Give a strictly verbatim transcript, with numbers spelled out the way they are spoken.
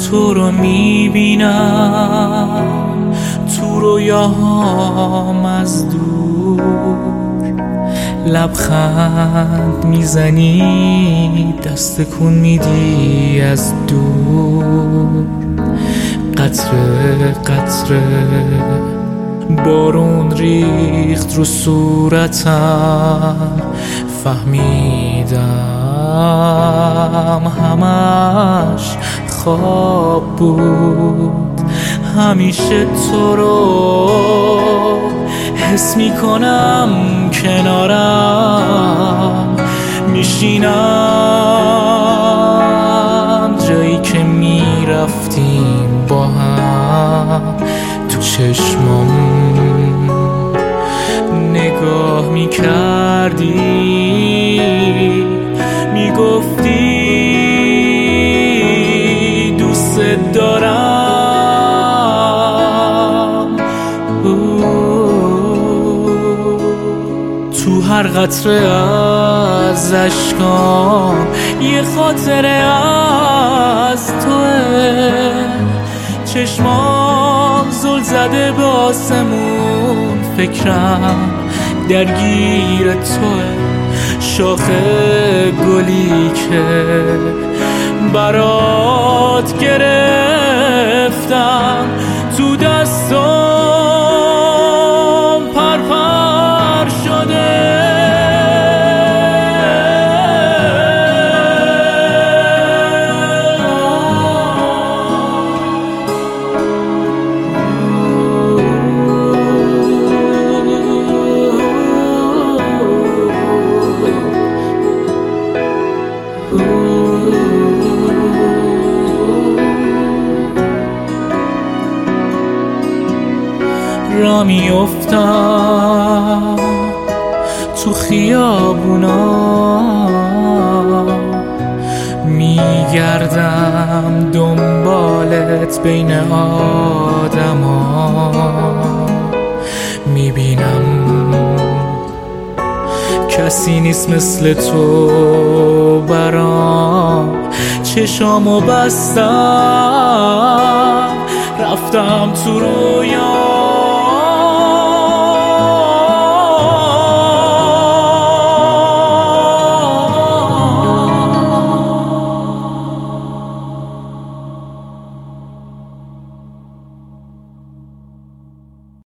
تو رو میبینم تو رویاهام از دور، لبخند میزنی دست کن میدی از دور، قطره قطره بارون ریخت رو صورتم، فهمیدم همش خواب بود. همیشه تو رو حس میکنم کنارم، میشینم جایی که میرفتیم با هم، تو چشمام نگاه میکردی، میگفتی دوست دارم. تو هر قطره از اشکام یه خاطره از توه، چشمام زل زده به آسمون، فکرم درگیر توه، شاخه گلی که برات گرفتم تو دستم پرپر شده. را میافتم تو خیابونا، میگردم دنبالت بین آدما، میبینم کسی نیست مثل تو برام، چشامو بستم رفتم تو رویا